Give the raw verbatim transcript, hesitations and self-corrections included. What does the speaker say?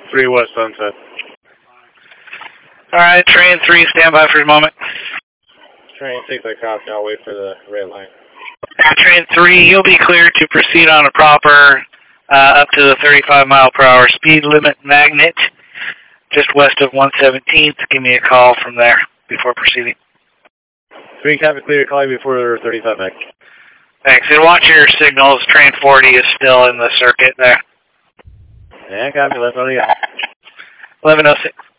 three West Sunset. All right, train three, stand by for a moment. Train six, I copy. I'll wait for the red line. Train three, you'll be cleared to proceed on a proper uh, up to the thirty-five mile per hour speed limit magnet, just west of one seventeenth. Give me a call from there before proceeding. Three, copy, clear. Call you before thirty-five meg. Thanks. And watch your signals. Train forty is still in the circuit there. Yeah, copy. Let's go. eleven oh six.